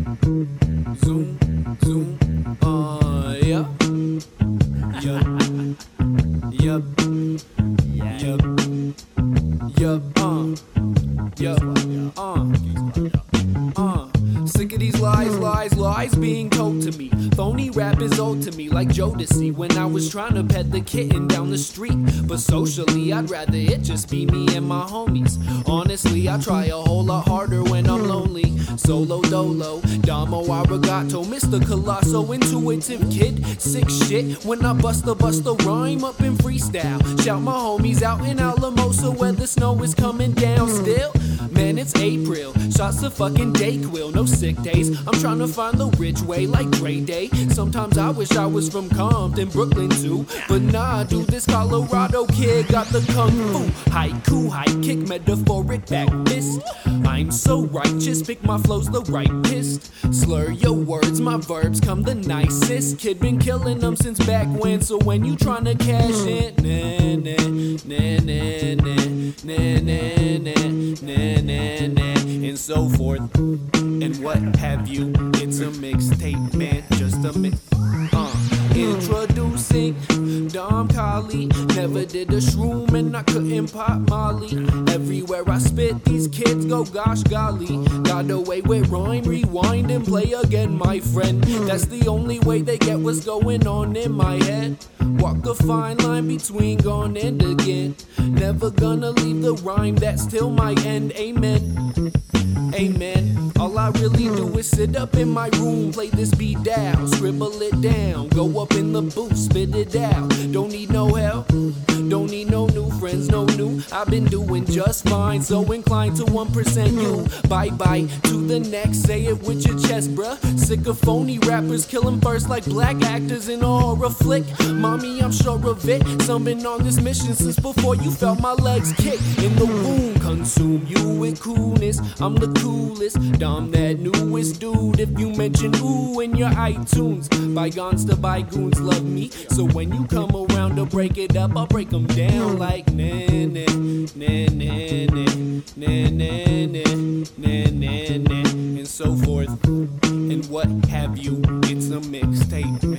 Zoom, zoom, yeah. Yup, yup, yup, yup, Sick of these lies being told to me. Phony rap is old to me, like Jodeci when I was trying to pet the kitten down the street. But socially, I'd rather it just be me and my homies. Honestly, I try a whole lot harder when I'm lonely. Solo dolo, Damo arigato, Mr. Colosso, intuitive kid. Sick shit when I bust a rhyme up in freestyle. Shout my homies out in Alamosa where the snow is coming down still. Man, it's April, shots to fucking Dayquil, no sick days. I'm trying to find the rich way like Dre Day. Sometimes I wish I was from Compton, Brooklyn too. But nah, dude, this Colorado kid got the kung fu. Haiku, high kick, metaphoric back fist. I'm so righteous, pick my flows the ripest. Slur your words, my verbs come the nicest. Kid been killing them since back when. So when you tryna cash in, nah, nah, nah, nah, nah, nah, nah, nah, nah, and so forth, and what have you. It's a mixtape, man, just a mix. Introducing Dom Kali. Never did a shroom and I couldn't pop Molly. Everywhere I spit, these kids go gosh golly. Got away with rhyme, rewind and play again, my friend. That's the only way they get what's going on in my head. Walk a fine line between gone and again. Never gonna leave the rhyme, that's till my end. Amen. Amen. All I really do is sit up in my room, play this beat down, scribble it down, go up in the booth, spit it out. Don't need no help, don't need no new friends, no new. I've been doing just fine, so inclined to 1% you. Bye bye to the next, say it with your chest, bruh. Sick of phony rappers, kill 'em first like black actors in a horror flick. Mommy, I'm sure of it. Some been on this mission since before you felt my legs kick in the womb. Consume you with coolness, I'm the coolest. Dom that newest dude. If you mention ooh in your iTunes, bygones to bygoons love me. So when you come around to break it up, I'll break them down like nah nah nah nah nah nah nah nah nah nah and so forth and what have you. It's a mixtape.